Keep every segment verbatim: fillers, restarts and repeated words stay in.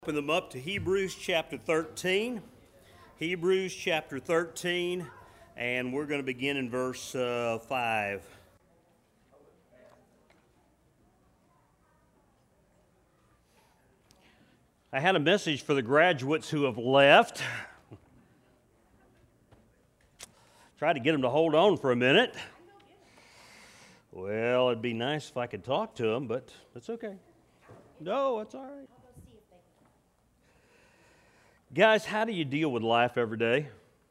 Open them up to Hebrews chapter thirteen. Hebrews chapter thirteen, and we're going to begin in verse uh, five. I had a message for the graduates who have left. Tried to get them to hold on for a minute. Well, it'd be nice if I could talk to them, but it's okay. No, it's all right. Guys, how do you deal with life every day?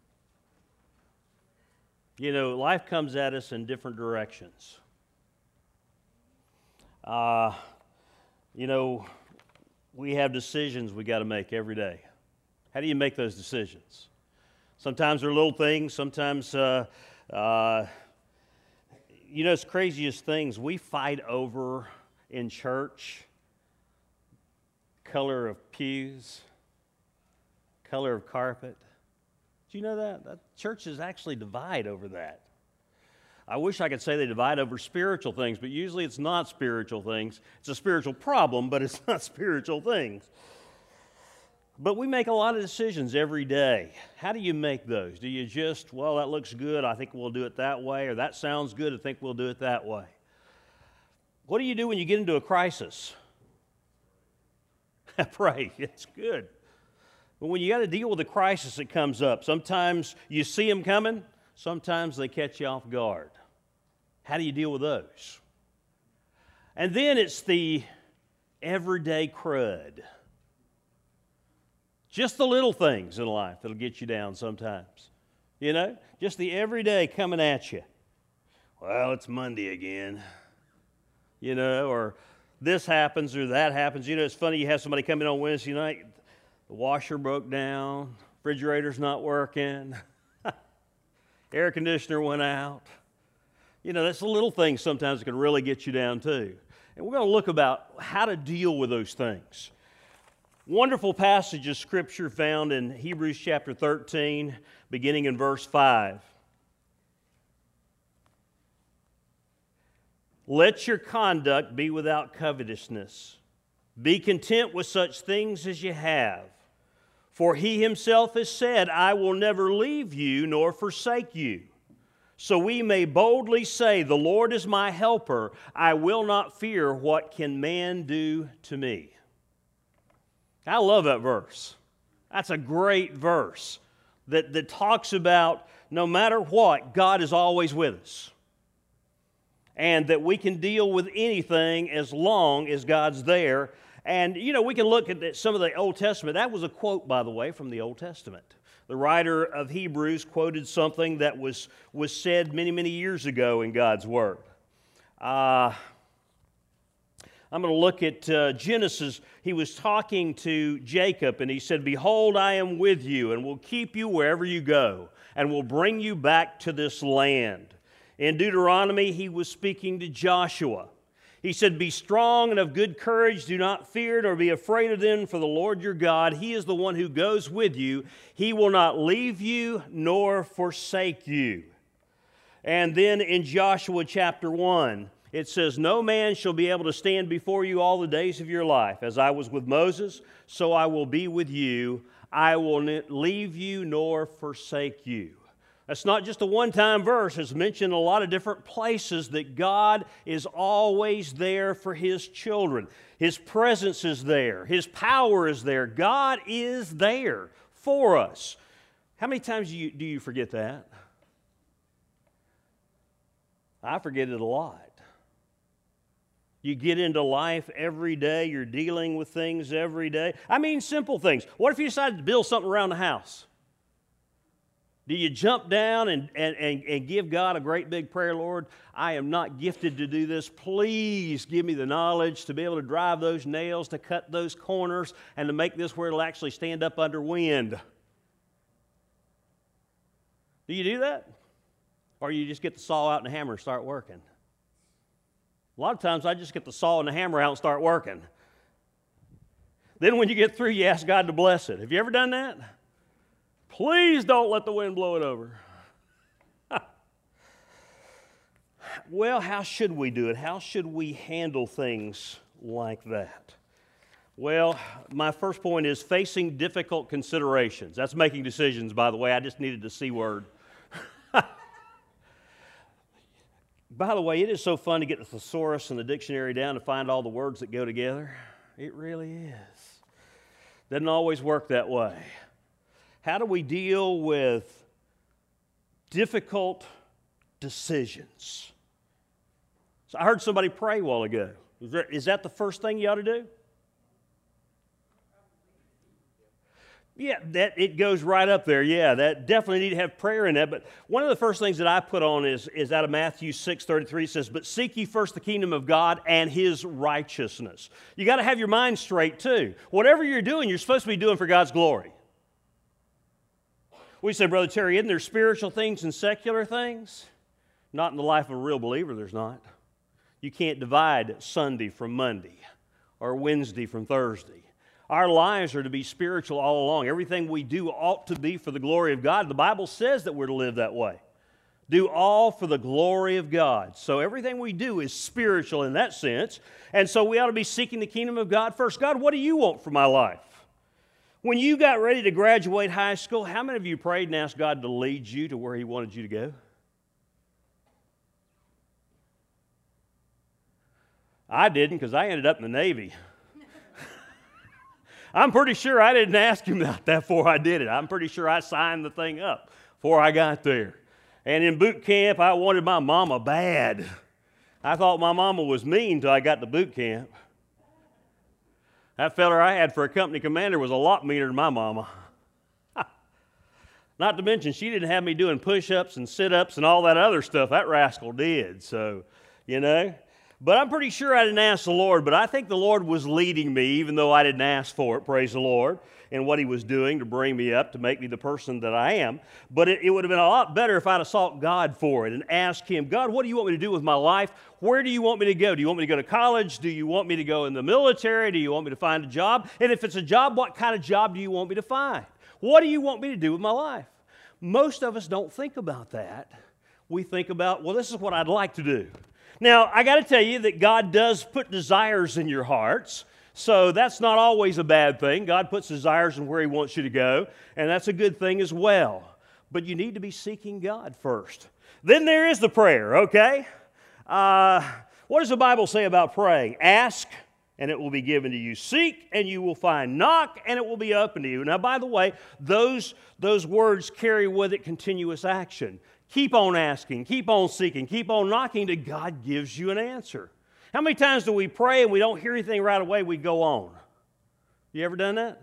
You know, life comes at us in different directions. Uh, you know, we have decisions we got to make every day. How do you make those decisions? Sometimes they're little things. Sometimes, uh, uh, you know, it's craziest things we fight over in church. Color of pews. Color of carpet. Do you know that? that? Churches actually divide over that. I wish I could say they divide over spiritual things, but usually it's not spiritual things. It's a spiritual problem, but it's not spiritual things. But we make a lot of decisions every day. How do you make those? Do you just, well, that looks good, I think we'll do it that way, or that sounds good, I think we'll do it that way? What do you do when you get into a crisis? Pray. It's good. But when you got to deal with a crisis that comes up, sometimes you see them coming, sometimes they catch you off guard. How do you deal with those? And then it's the everyday crud. Just the little things in life that'll get you down sometimes. You know, just the everyday coming at you. Well, it's Monday again. You know, or this happens or that happens. You know, it's funny, you have somebody come in on Wednesday night, the washer broke down, refrigerator's not working, air conditioner went out. You know, that's the little things sometimes that can really get you down too. And we're going to look about how to deal with those things. Wonderful passage of Scripture found in Hebrews chapter thirteen, beginning in verse five. Let your conduct be without covetousness. Be content with such things as you have. For he himself has said, I will never leave you nor forsake you. So we may boldly say, the Lord is my helper. I will not fear what can man do to me. I love that verse. That's a great verse that, that talks about no matter what, God is always with us. And that we can deal with anything as long as God's there. And, you know, we can look at some of the Old Testament. That was a quote, by the way, from the Old Testament. The writer of Hebrews quoted something that was, was said many, many years ago in God's Word. Uh, I'm going to look at uh, Genesis. He was talking to Jacob, and he said, Behold, I am with you, and will keep you wherever you go, and will bring you back to this land. In Deuteronomy, he was speaking to Joshua. He said, Be strong and of good courage. Do not fear nor be afraid of them, for the Lord your God, He is the one who goes with you. He will not leave you nor forsake you. And then in Joshua chapter one, it says, No man shall be able to stand before you all the days of your life. As I was with Moses, so I will be with you. I will not leave you nor forsake you. That's not just a one-time verse. It's mentioned in a lot of different places that God is always there for His children. His presence is there. His power is there. God is there for us. How many times do you, do you forget that? I forget it a lot. You get into life every day. You're dealing with things every day. I mean simple things. What if you decided to build something around the house? Do you jump down and, and, and, and give God a great big prayer, Lord, I am not gifted to do this. Please give me the knowledge to be able to drive those nails, to cut those corners, and to make this where it'll actually stand up under wind. Do you do that? Or you just get the saw out and the hammer and start working? A lot of times I just get the saw and the hammer out and start working. Then when you get through, you ask God to bless it. Have you ever done that? Please don't let the wind blow it over. Well, how should we do it? How should we handle things like that? Well, my first point is facing difficult considerations. That's making decisions, by the way. I just needed the C word. By the way, it is so fun to get the thesaurus and the dictionary down to find all the words that go together. It really is. Doesn't always work that way. How do we deal with difficult decisions? So I heard somebody pray a while ago. Is, there, is that the first thing you ought to do? Yeah, that it goes right up there. Yeah, that definitely need to have prayer in that. But one of the first things that I put on is, is out of Matthew six thirty-three. It says, "But seek ye first the kingdom of God and His righteousness." You got to have your mind straight too. Whatever you're doing, you're supposed to be doing for God's glory. We say, Brother Terry, isn't there spiritual things and secular things? Not in the life of a real believer, there's not. You can't divide Sunday from Monday or Wednesday from Thursday. Our lives are to be spiritual all along. Everything we do ought to be for the glory of God. The Bible says that we're to live that way. Do all for the glory of God. So everything we do is spiritual in that sense. And so we ought to be seeking the kingdom of God first. God, what do you want for my life? When you got ready to graduate high school, how many of you prayed and asked God to lead you to where He wanted you to go? I didn't, because I ended up in the Navy. I'm pretty sure I didn't ask Him about that before I did it. I'm pretty sure I signed the thing up before I got there. And in boot camp, I wanted my mama bad. I thought my mama was mean until I got to boot camp. That feller I had for a company commander was a lot meaner than my mama. Not to mention, she didn't have me doing push-ups and sit-ups and all that other stuff. That rascal did, so, you know. But I'm pretty sure I didn't ask the Lord, but I think the Lord was leading me, even though I didn't ask for it, praise the Lord, and what He was doing to bring me up, to make me the person that I am. But it, it would have been a lot better if I'd have sought God for it and asked Him, God, what do you want me to do with my life? Where do you want me to go? Do you want me to go to college? Do you want me to go in the military? Do you want me to find a job? And if it's a job, what kind of job do you want me to find? What do you want me to do with my life? Most of us don't think about that. We think about, well, this is what I'd like to do. Now, I got to tell you that God does put desires in your hearts, so that's not always a bad thing. God puts desires in where He wants you to go, and that's a good thing as well. But you need to be seeking God first. Then there is the prayer, okay? Uh, what does the Bible say about praying? Ask, and it will be given to you. Seek, and you will find. Knock, and it will be open to you. Now, by the way, those, those words carry with it continuous action. Keep on asking, keep on seeking, keep on knocking till God gives you an answer. How many times do we pray and we don't hear anything right away, we go on? You ever done that?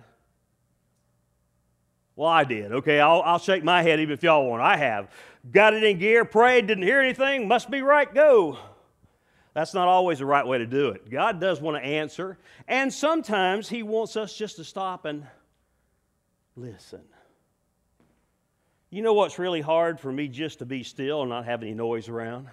Well, I did. Okay, I'll, I'll shake my head even if y'all want. I have. Got it in gear, prayed, didn't hear anything, must be right, go. That's not always the right way to do it. God does want to answer, and sometimes He wants us just to stop and listen. You know what's really hard for me? Just to be still and not have any noise around.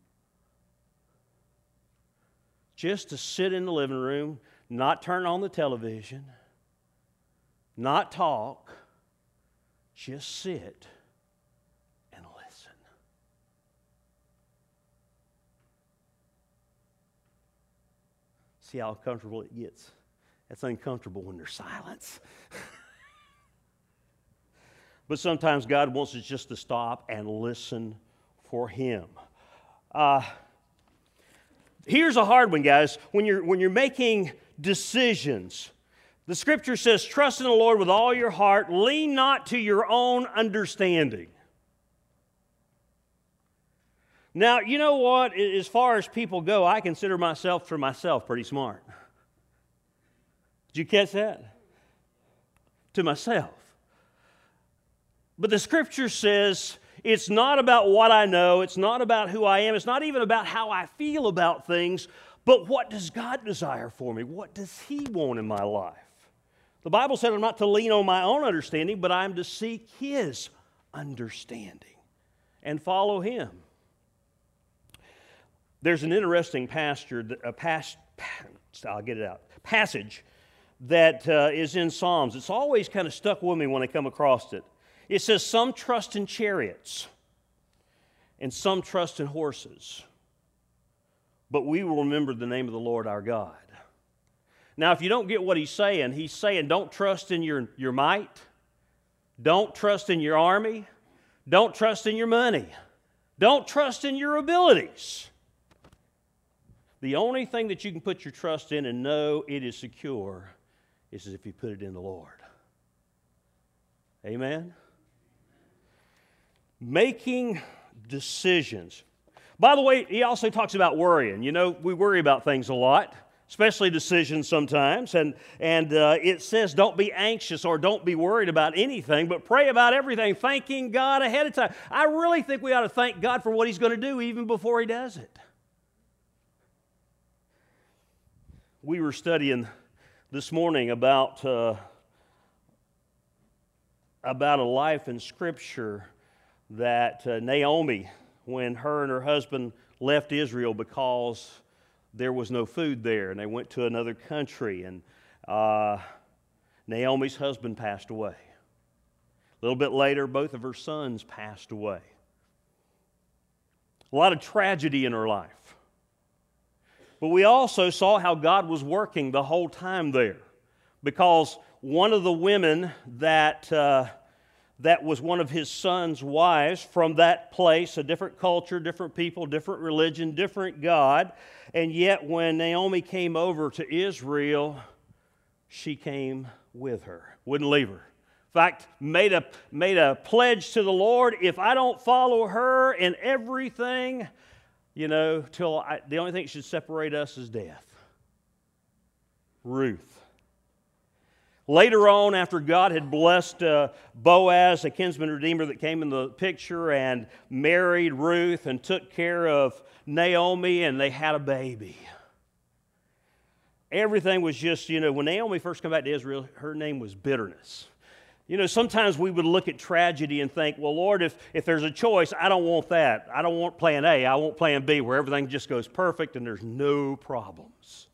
Just to sit in the living room, not turn on the television, not talk, just sit and listen. See how uncomfortable it gets? It's uncomfortable when there's silence. But sometimes God wants us just to stop and listen for Him. Uh, here's a hard one, guys. When you're, when you're making decisions, the Scripture says, trust in the Lord with all your heart. Lean not to your own understanding. Now, you know what? As far as people go, I consider myself, for myself, pretty smart. Did you catch that? To myself. But the Scripture says it's not about what I know, it's not about who I am, it's not even about how I feel about things, but what does God desire for me? What does He want in my life? The Bible said I'm not to lean on my own understanding, but I'm to seek His understanding and follow Him. There's an interesting pasture, a past, I'll get it out, passage that uh, is in Psalms. It's always kind of stuck with me when I come across it. It says, some trust in chariots and some trust in horses, but we will remember the name of the Lord our God. Now, if you don't get what he's saying, he's saying don't trust in your, your might. Don't trust in your army. Don't trust in your money. Don't trust in your abilities. The only thing that you can put your trust in and know it is secure is if you put it in the Lord. Amen? Making decisions. By the way, he also talks about worrying. You know, we worry about things a lot, especially decisions sometimes. And, and uh, it says don't be anxious or don't be worried about anything, but pray about everything, thanking God ahead of time. I really think we ought to thank God for what he's going to do even before he does it. We were studying this morning about, uh, about a life in Scripture that uh, Naomi, when her and her husband left Israel because there was no food there, and they went to another country, and uh, Naomi's husband passed away. A little bit later, both of her sons passed away. A lot of tragedy in her life. But we also saw how God was working the whole time there, because one of the women that uh, that was one of his son's wives from that place, a different culture, different people, different religion, different God, and yet when Naomi came over to Israel, she came with her, wouldn't leave her. In fact, made a, made a pledge to the Lord, if I don't follow her in everything, you know, till I, the only thing that should separate us is death. Ruth. Later on, after God had blessed uh, Boaz, a kinsman redeemer that came in the picture, and married Ruth and took care of Naomi, and they had a baby. Everything was just, you know, when Naomi first came back to Israel, her name was bitterness. You know, sometimes we would look at tragedy and think, well, Lord, if, if there's a choice, I don't want that. I don't want plan A. I want plan B, where everything just goes perfect and there's no problems.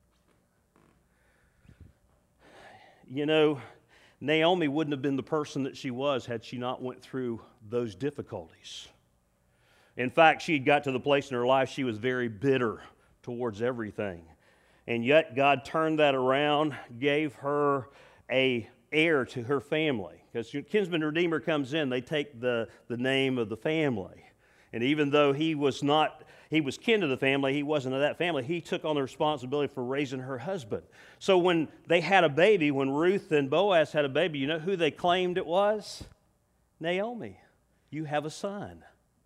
You know, Naomi wouldn't have been the person that she was had she not went through those difficulties. In fact, she had got to the place in her life she was very bitter towards everything. And yet God turned that around, gave her a heir to her family. Because kinsman redeemer comes in, they take the, the name of the family. And even though he was not, he was kin to the family, he wasn't of that family, he took on the responsibility for raising her husband. So when they had a baby, when Ruth and Boaz had a baby, you know who they claimed it was? Naomi. You have a son.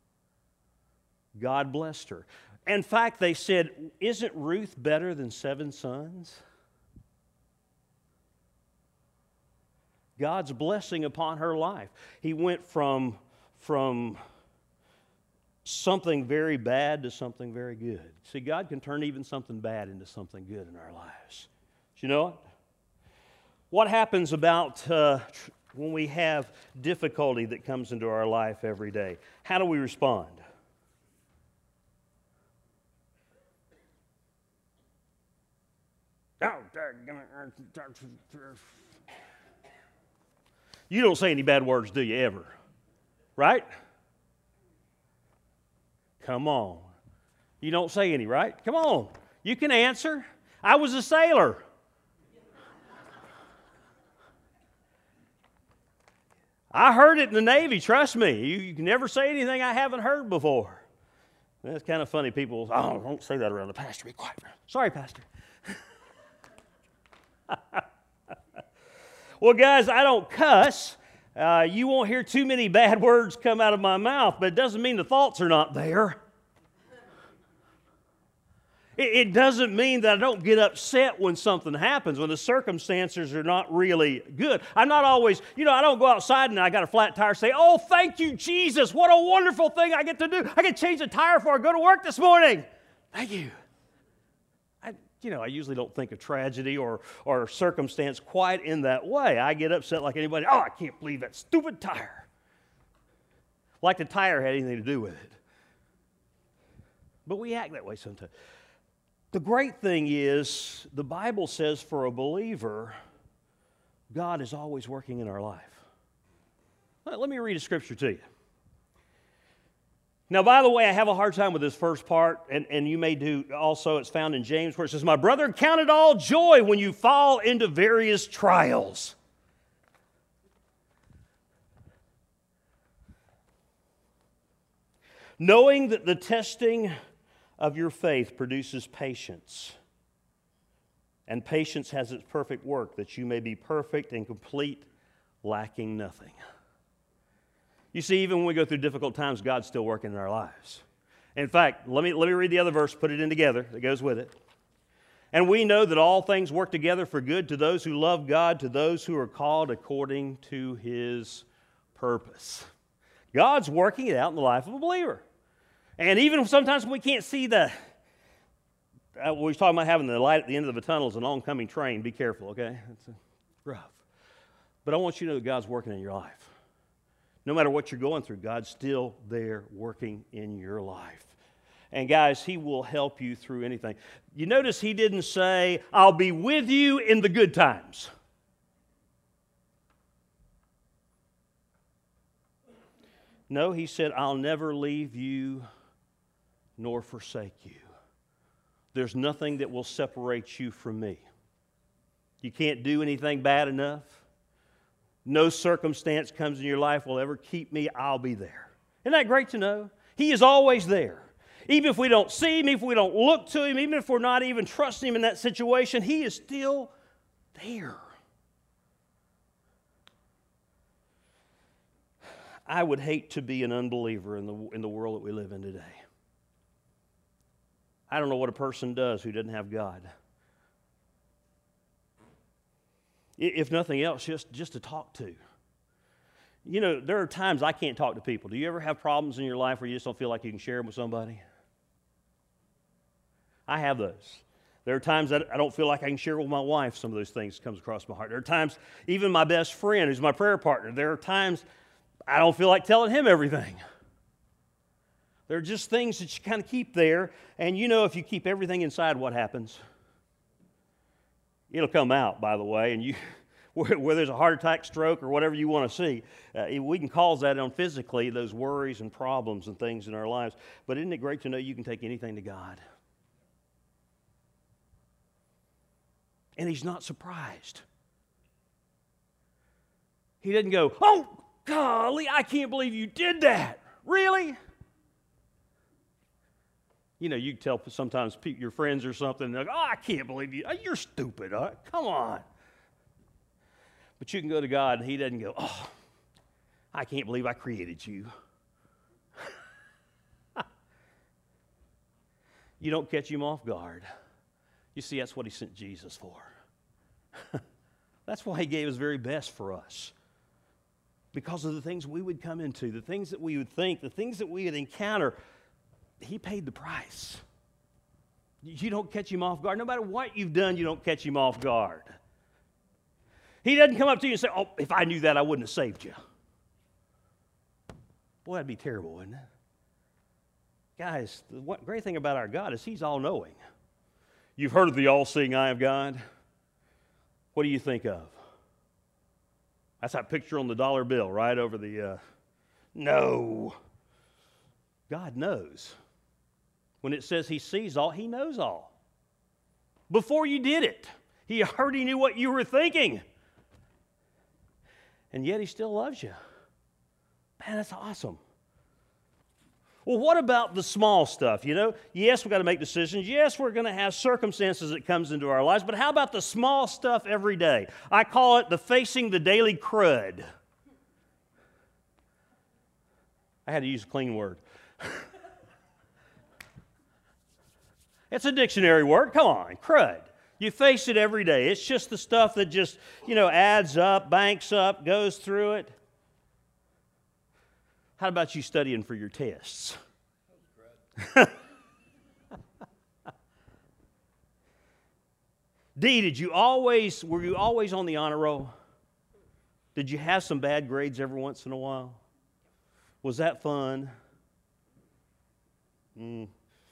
God blessed her. In fact, they said, isn't Ruth better than seven sons? God's blessing upon her life. He went from, from something very bad to something very good. See, God can turn even something bad into something good in our lives. Do you know it? What happens about uh, tr- when we have difficulty that comes into our life every day? How do we respond? You don't say any bad words, do you, ever? Right? Come on. You don't say any, right? Come on. You can answer. I was a sailor. I heard it in the Navy, trust me. You, you can never say anything I haven't heard before. That's kind of funny. People, oh, don't say that around the pastor. Be quiet. Sorry, pastor. Well, guys, I don't cuss. Uh, you won't hear too many bad words come out of my mouth, but it doesn't mean the thoughts are not there. It, it doesn't mean that I don't get upset when something happens, when the circumstances are not really good. I'm not always, you know, I don't go outside and I got a flat tire and say, oh, thank you, Jesus. What a wonderful thing I get to do. I get to change the tire before I go to work this morning. Thank you. You know, I usually don't think of tragedy or, or circumstance quite in that way. I get upset like anybody. Oh, I can't believe that stupid tire. Like the tire had anything to do with it. But we act that way sometimes. The great thing is, the Bible says for a believer, God is always working in our life. Let, let me read a scripture to you. Now, by the way, I have a hard time with this first part, and, and you may do also. It's found in James where it says, "My brother, count it all joy when you fall into various trials." Knowing that the testing of your faith produces patience, and patience has its perfect work, that you may be perfect and complete, lacking nothing. You see, even when we go through difficult times, God's still working in our lives. In fact, let me, let me read the other verse, put it in together, that goes with it. "And we know that all things work together for good to those who love God, to those who are called according to His purpose." God's working it out in the life of a believer. And even sometimes we can't see the, uh, we was talking about having the light at the end of the tunnel as an oncoming train. Be careful, okay? It's uh, rough. But I want you to know that God's working in your life. No matter what you're going through, God's still there working in your life. And guys, He will help you through anything. You notice He didn't say, "I'll be with you in the good times." No, He said, "I'll never leave you nor forsake you." There's nothing that will separate you from me. You can't do anything bad enough. No circumstance comes in your life will ever keep me. I'll be there. Isn't that great to know? He is always there. Even if we don't see Him, even if we don't look to Him, even if we're not even trusting Him in that situation, He is still there. I would hate to be an unbeliever in the, in the world that we live in today. I don't know what a person does who doesn't have God. If nothing else, just, just to talk to. You know, there are times I can't talk to people. Do you ever have problems in your life where you just don't feel like you can share them with somebody? I have those. There are times that I don't feel like I can share with my wife some of those things that comes across my heart. There are times, even my best friend, who's my prayer partner, there are times I don't feel like telling him everything. There are just things that you kind of keep there, and you know if you keep everything inside, what happens? It'll come out, by the way, and you, where there's a heart attack, stroke, or whatever you want to see, uh, we can cause that on physically, those worries and problems and things in our lives. But isn't it great to know you can take anything to God? And He's not surprised. He doesn't go, "Oh, golly, I can't believe you did that. Really?" You know, you tell sometimes your friends or something, they're like, "Oh, I can't believe you. You're stupid. Huh? Come on." But you can go to God and He doesn't go, "Oh, I can't believe I created you." You don't catch Him off guard. You see, that's what He sent Jesus for. That's why He gave His very best for us. Because of the things we would come into, the things that we would think, the things that we would encounter. He paid the price. You don't catch Him off guard. No matter what you've done, you don't catch Him off guard. He doesn't come up to you and say, "Oh, if I knew that, I wouldn't have saved you." Boy, that'd be terrible, wouldn't it? Guys, the great thing about our God is He's all-knowing. You've heard of the all-seeing eye of God. What do you think of? That's that picture on the dollar bill, right over the... Uh, no. God knows. When it says He sees all, He knows all. Before you did it, He already knew what you were thinking. And yet He still loves you. Man, that's awesome. Well, what about the small stuff, you know? Yes, we've got to make decisions. Yes, we're going to have circumstances that comes into our lives. But how about the small stuff every day? I call it the facing the daily crud. I had to use a clean word. It's a dictionary word. Come on, crud. You face it every day. It's just the stuff that just, you know, adds up, banks up, goes through it. How about you studying for your tests? D, did you always, were you always on the honor roll? Did you have some bad grades every once in a while? Was that fun? Mm.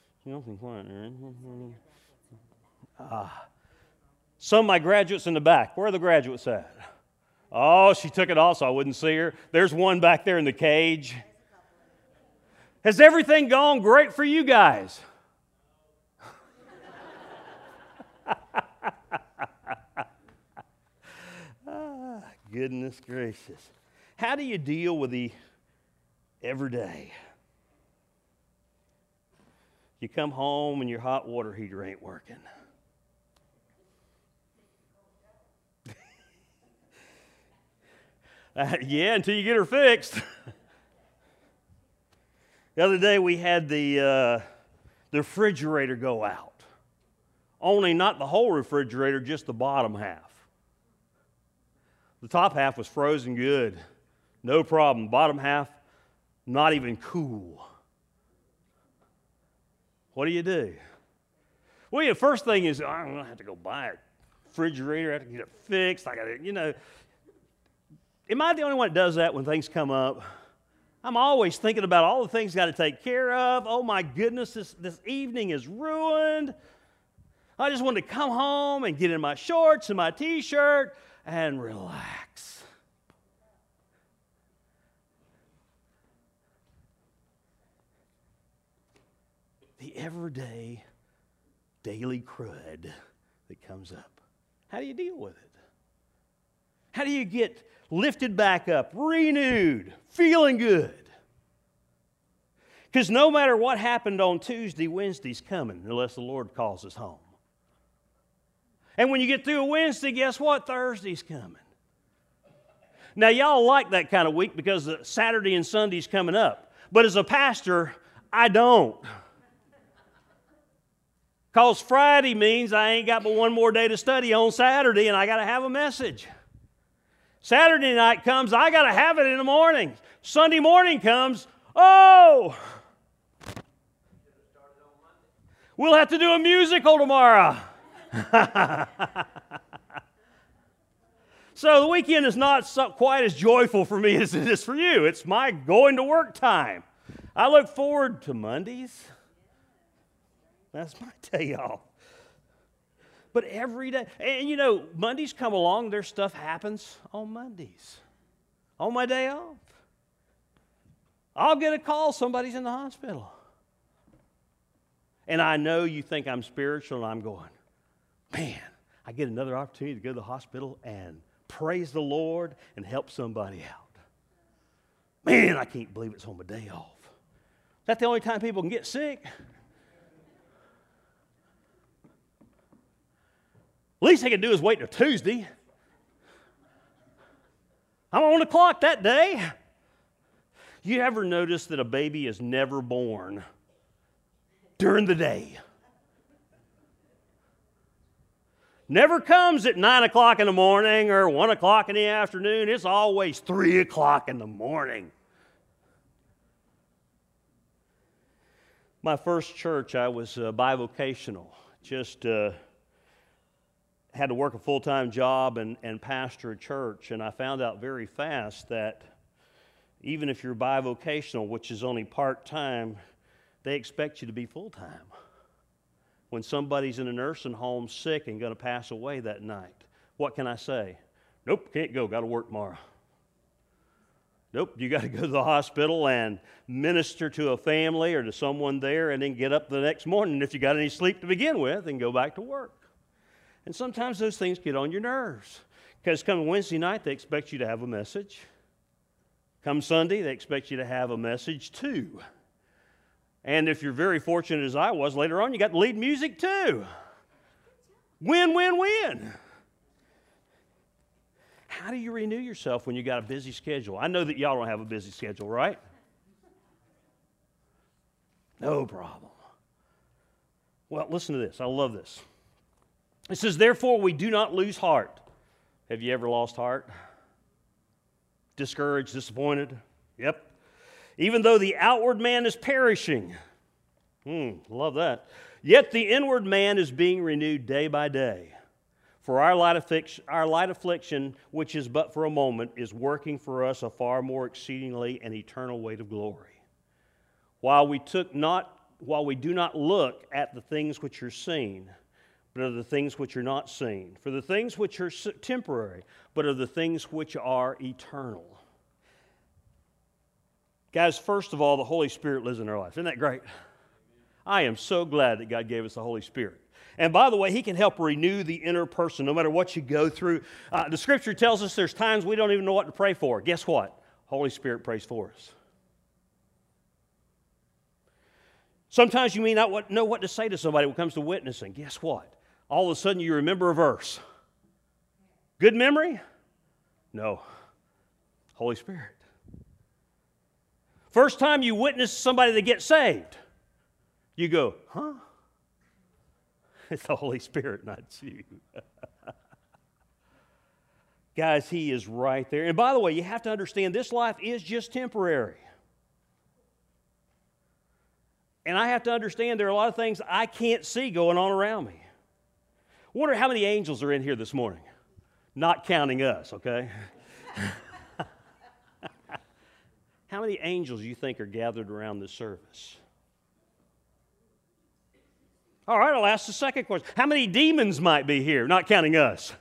Ah. Some of my graduates in the back. Where are the graduates at? Oh, she took it off so I wouldn't see her. There's one back there in the cage. Has everything gone great for you guys? ah, goodness gracious. How do you deal with the everyday? You come home and your hot water heater ain't working. uh, yeah, until you get her fixed. The other day we had the, uh, the refrigerator go out. Only not the whole refrigerator, just the bottom half. The top half was frozen good. No problem. Bottom half, not even cool. What do you do? Well, the first thing is, I'm going to have to go buy a refrigerator. I have to get it fixed. I got to, you know. Am I the only one that does that when things come up? I'm always thinking about all the things I got to take care of. Oh, my goodness, this, this evening is ruined. I just want to come home and get in my shorts and my T-shirt and relax. The everyday, daily crud that comes up. How do you deal with it? How do you get lifted back up, renewed, feeling good? Because no matter what happened on Tuesday, Wednesday's coming unless the Lord calls us home. And when you get through a Wednesday, guess what? Thursday's coming. Now, y'all like that kind of week because Saturday and Sunday's coming up. But as a pastor, I don't. Because Friday means I ain't got but one more day to study on Saturday, and I got to have a message. Saturday night comes, I got to have it in the morning. Sunday morning comes, oh! We'll have to do a musical tomorrow. So the weekend is not so, quite as joyful for me as it is for you. It's my going to work time. I look forward to Mondays. That's my day off. But every day, and you know, Mondays come along, their stuff happens on Mondays. On my day off. I'll get a call, somebody's in the hospital. And I know you think I'm spiritual, and I'm going, man, I get another opportunity to go to the hospital and praise the Lord and help somebody out. Man, I can't believe it's on my day off. Is that the only time people can get sick? Least they can do is wait till Tuesday. I'm on the clock that day. You ever notice that a baby is never born during the day? Never comes at nine o'clock in the morning or one o'clock in the afternoon. It's always three o'clock in the morning. My first church, I was uh, bivocational. Just uh, had to work a full-time job and, and pastor a church. And I found out very fast that even if you're bivocational, which is only part-time, they expect you to be full-time. When somebody's in a nursing home sick and going to pass away that night, what can I say? Nope, can't go, got to work tomorrow. Nope, you got to go to the hospital and minister to a family or to someone there and then get up the next morning if you got any sleep to begin with and go back to work. And sometimes those things get on your nerves because come Wednesday night, they expect you to have a message. Come Sunday, they expect you to have a message too. And if you're very fortunate as I was, later on you got lead music too. Win, win, win. How do you renew yourself when you got a busy schedule? I know that y'all don't have a busy schedule, right? No problem. Well, listen to this. I love this. It says, therefore we do not lose heart. Have you ever lost heart? Discouraged, disappointed? Yep. Even though the outward man is perishing. Hmm, love that. Yet the inward man is being renewed day by day. For our light affliction, our light affliction, which is but for a moment, is working for us a far more exceedingly and eternal weight of glory. While we took not, while we do not look at the things which are seen, but of the things which are not seen. For the things which are temporary, but of the things which are eternal. Guys, first of all, the Holy Spirit lives in our lives. Isn't that great? I am so glad that God gave us the Holy Spirit. And by the way, He can help renew the inner person no matter what you go through. Uh, the Scripture tells us there's times we don't even know what to pray for. Guess what? Holy Spirit prays for us. Sometimes you may not know what to say to somebody when it comes to witnessing. Guess what? All of a sudden you remember a verse. Good memory? No. Holy Spirit. First time you witness somebody that gets saved, you go, huh? It's the Holy Spirit, not you. Guys, He is right there. And by the way, you have to understand this life is just temporary. And I have to understand there are a lot of things I can't see going on around me. I wonder how many angels are in here this morning, not counting us, okay? How many angels do you think are gathered around this service? All right, I'll ask the second question. How many demons might be here, not counting us?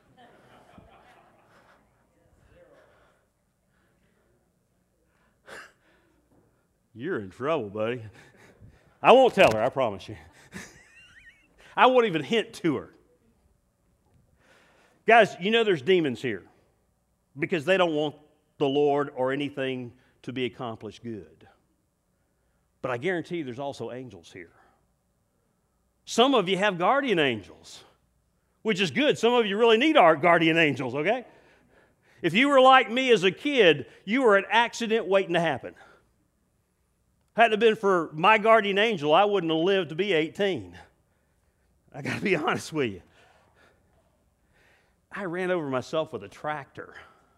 You're in trouble, buddy. I won't tell her, I promise you. I won't even hint to her. Guys, you know there's demons here because they don't want the Lord or anything to be accomplished good. But I guarantee you there's also angels here. Some of you have guardian angels, which is good. Some of you really need our guardian angels, okay? If you were like me as a kid, you were an accident waiting to happen. Hadn't it been for my guardian angel, I wouldn't have lived to be eighteen. I got to be honest with you. I ran over myself with a tractor.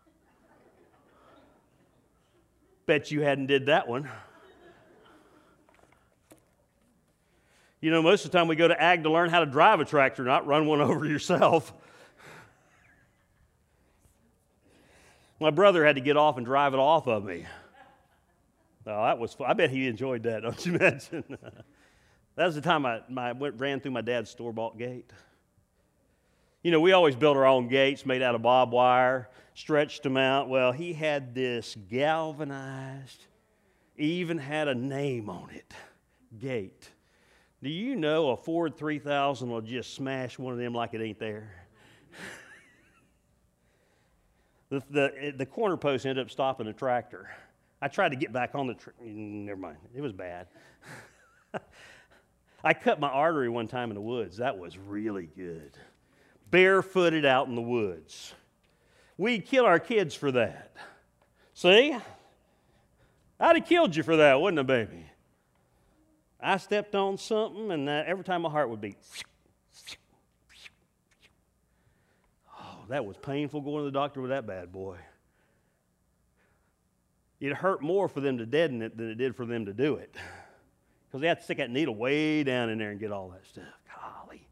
Bet you hadn't did that one. You know, most of the time we go to ag to learn how to drive a tractor, not run one over yourself. My brother had to get off and drive it off of me. Oh, that was fun. I bet he enjoyed that, don't you imagine? That was the time I, my, went, ran through my dad's store-bought gate. You know, we always built our own gates made out of barbed wire, stretched them out. Well, he had this galvanized, even had a name on it, gate. Do you know a Ford three thousand will just smash one of them like it ain't there? the, the, the corner post ended up stopping the tractor. I tried to get back on the tractor. Never mind. It was bad. I cut my artery one time in the woods. That was really good. Barefooted out in the woods. We'd kill our kids for that. See? I'd have killed you for that, wouldn't I, baby? I stepped on something, and that, every time my heart would beat. Oh, that was painful going to the doctor with that bad boy. It hurt more for them to deaden it than it did for them to do it. Because they had to stick that needle way down in there and get all that stuff. Golly.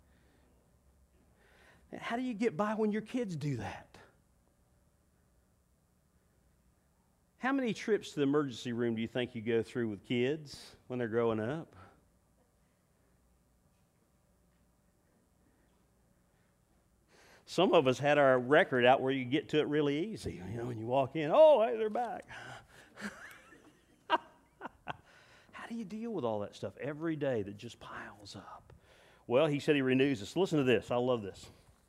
How do you get by when your kids do that? How many trips to the emergency room do you think you go through with kids when they're growing up? Some of us had our record out where you get to it really easy. You know, when you walk in, oh, hey, they're back. How do you deal with all that stuff every day that just piles up? Well, he said he renews us. Listen to this. I love this.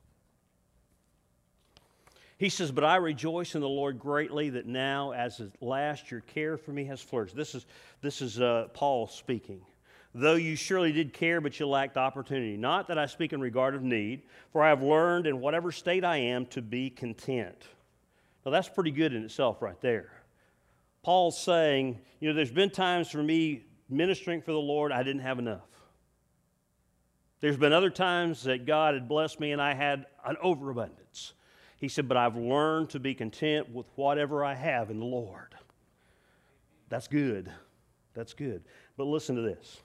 He says, but I rejoice in the Lord greatly that now, as at last, your care for me has flourished. This is, this is uh, Paul speaking. Though you surely did care, but you lacked opportunity. Not that I speak in regard of need, for I have learned in whatever state I am to be content. Now, that's pretty good in itself right there. Paul's saying, you know, there's been times for me ministering for the Lord, I didn't have enough. There's been other times that God had blessed me and I had an overabundance. He said, but I've learned to be content with whatever I have in the Lord. That's good. That's good. But listen to this.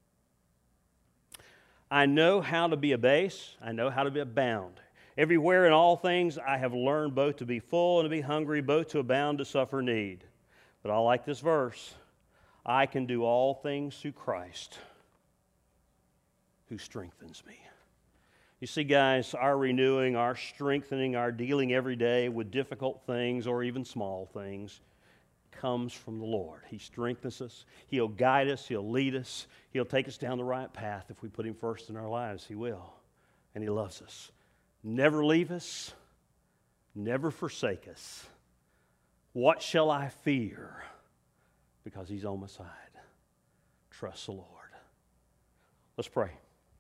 I know how to be abased. I know how to be abound. Everywhere in all things I have learned both to be full and to be hungry, both to abound, to suffer need. But I like this verse. I can do all things through Christ who strengthens me. You see, guys, our renewing, our strengthening, our dealing every day with difficult things or even small things comes from the Lord. He strengthens us. He'll guide us. He'll lead us. He'll take us down the right path if we put Him first in our lives. He will. And He loves us. Never leave us. Never forsake us. What shall I fear? Because He's on my side. Trust the Lord. Let's pray.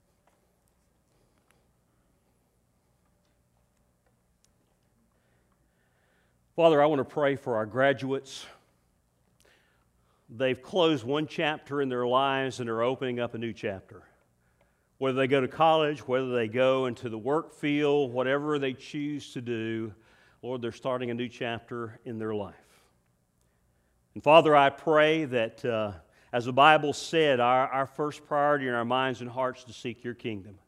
Father, I want to pray for our graduates. They've closed one chapter in their lives and are opening up a new chapter. Whether they go to college, whether they go into the work field, whatever they choose to do, Lord, they're starting a new chapter in their life. And Father, I pray that, uh, as the Bible said, our, our first priority in our minds and hearts to seek Your kingdom.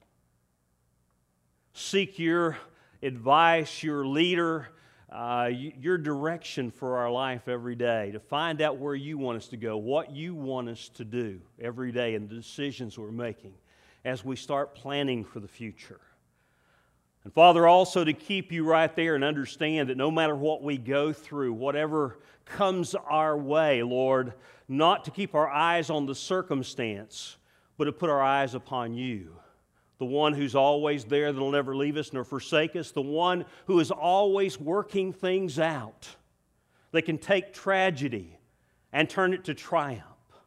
Seek Your advice, Your leader, Uh, your direction for our life every day, to find out where You want us to go, what You want us to do every day, and the decisions we're making as we start planning for the future. And Father, also to keep You right there and understand that no matter what we go through, whatever comes our way, Lord, not to keep our eyes on the circumstance, but to put our eyes upon You. The one who's always there, that'll never leave us nor forsake us. The one who is always working things out, that can take tragedy and turn it to triumph.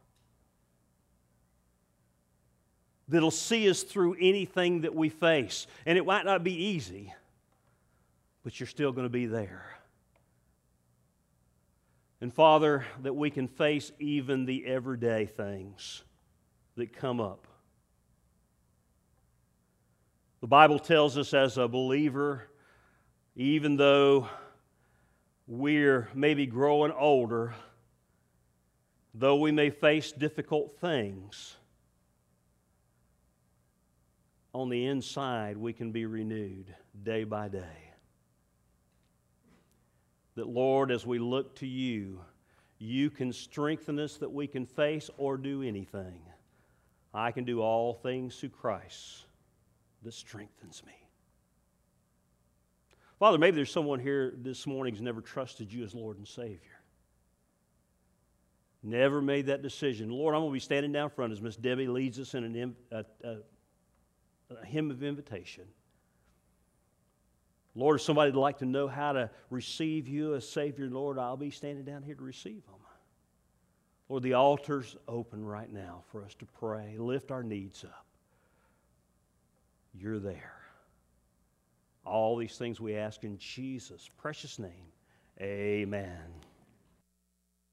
That'll see us through anything that we face. And it might not be easy, but You're still going to be there. And Father, that we can face even the everyday things that come up. The Bible tells us as a believer, even though we're maybe growing older, though we may face difficult things, on the inside we can be renewed day by day. That, Lord, as we look to You, You can strengthen us that we can face or do anything. I can do all things through Christ that strengthens me. Father, maybe there's someone here this morning who's never trusted You as Lord and Savior. Never made that decision. Lord, I'm going to be standing down front as Miss Debbie leads us in an, a, a, a hymn of invitation. Lord, if somebody would like to know how to receive You as Savior, Lord, I'll be standing down here to receive them. Lord, the altar's open right now for us to pray, lift our needs up. You're there. All these things we ask in Jesus' precious name. Amen.